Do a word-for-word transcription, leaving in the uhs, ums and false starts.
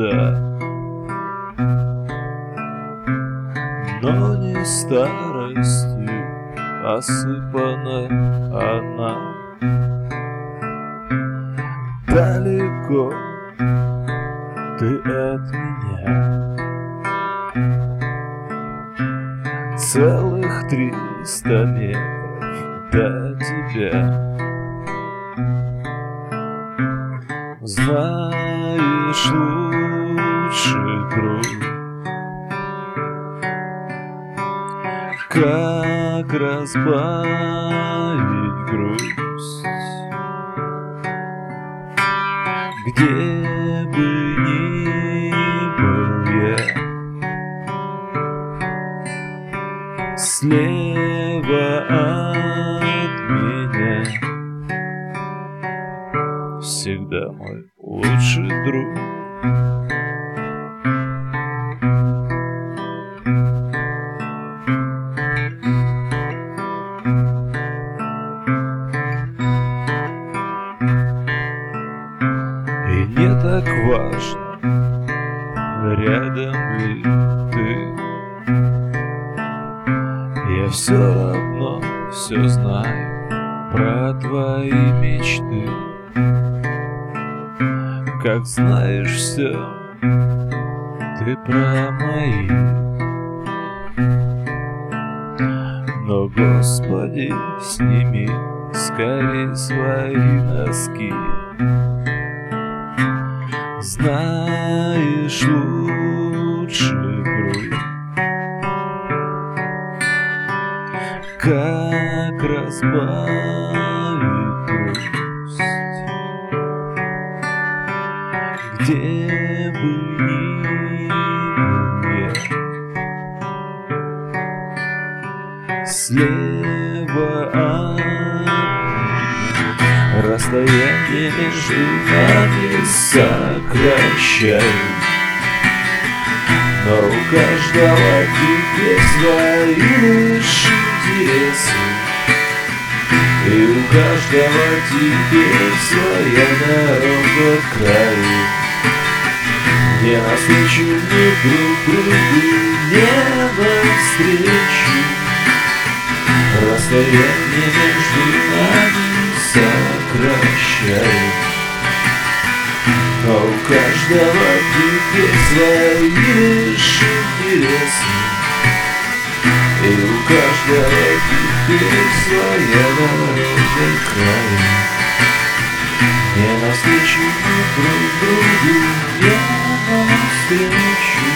беда, но не старостью осыпана она. Далеко ты от меня, целых триста метров до тебя. Знаешь лучше, друг, как разбавить грусть, где бы ни был я, слева от меня всегда мой лучший друг. И не так важно, рядом ли ты, я все равно все знаю про твои мечты. Как знаешь все ты про мои, но, Господи, сними скорее свои носки. Знаешь лучше, друг, как разбавить грусть, где бы ни был я, слева от меня расстояние между нами сокращаю, но у каждого теперь свои лишь интересы, и у каждого теперь своя дорога к краю. Не навстречу ни друг другу, не навстречу, расстояние между нами сокращаю, но у каждого теперь свои лишь интересы, и у каждого теперь своя дорога к краю. Не навстречу друг другу, не навстречу.